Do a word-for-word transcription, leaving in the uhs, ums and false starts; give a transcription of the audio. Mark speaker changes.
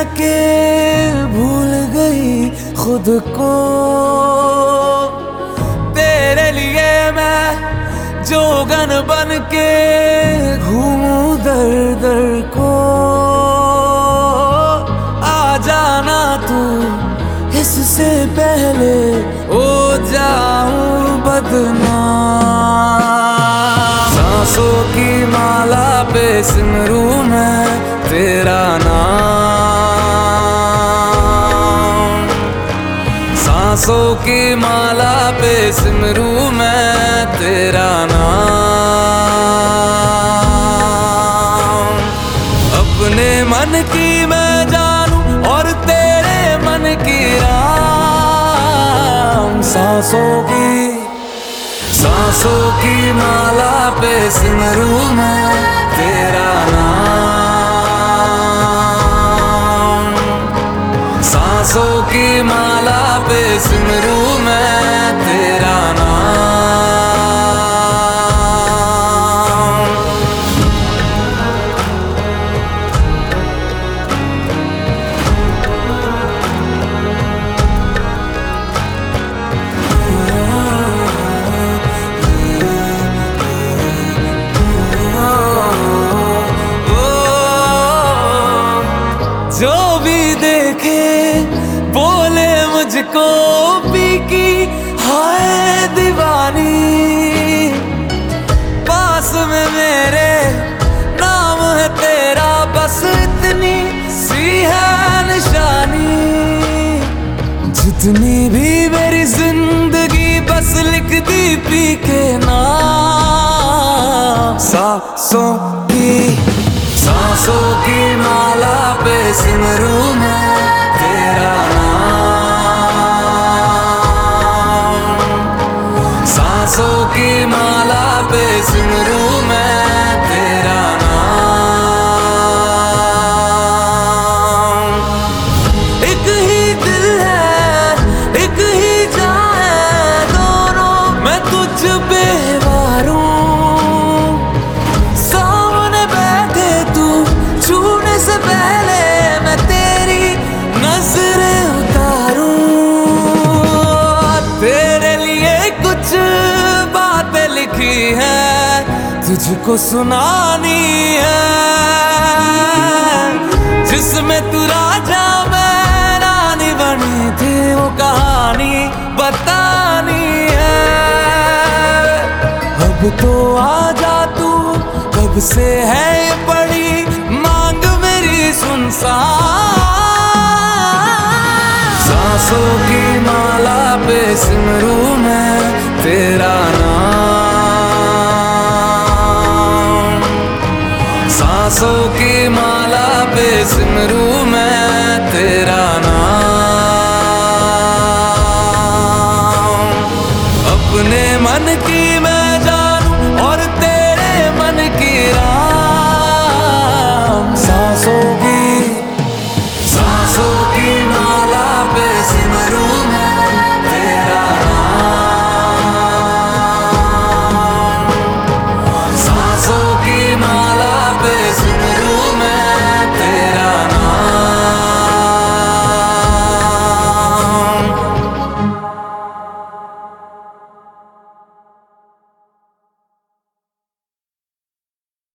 Speaker 1: के भूल गई खुद को। तेरे लिए मैं जोगन बन के घूमूं दर दर को। आ जाना तू इससे पहले हो जाऊं बदनाम। सांसों की माला पे सिमरू मैं तेरा नाम। सांसों की माला पे सिमरू मैं तेरा नाम। अपने मन की मैं जानूं और तेरे मन की राम। सांसों की सांसों की माला पे सिमरू मैं तेरा नाम। सांसों की माला पे सिमरू मैं तेरा नाम। जो भी देखे बोले मुझको पी की हाय दीवानी। पास में मेरे नाम है तेरा बस इतनी सी है निशानी। जितनी भी मेरी जिंदगी बस लिख दी पी के नाम। सांसों की सांसों की माला पे सिमरू मैं तेरा नाम। सांसों की माला पे सिमरू मैं तेरा नाम। एक ही दिल है एक ही जान है दोनों, मैं तुझ पे वारूं। से पहले मैं तेरी नजरें उतारूं। तेरे लिए कुछ बातें लिखी है तुझको सुनानी है। जिसमें तू राजा मैं रानी बनी थी वो कहानी बतानी है। अब तो आजा तू कब से है ये पड़ी मांग सुनसान। सांसों की माला पे सिमरू मैं तेरा नाम। सांसों की माला पे सिमरू मैं तेरा नाम। अपने मन की मैं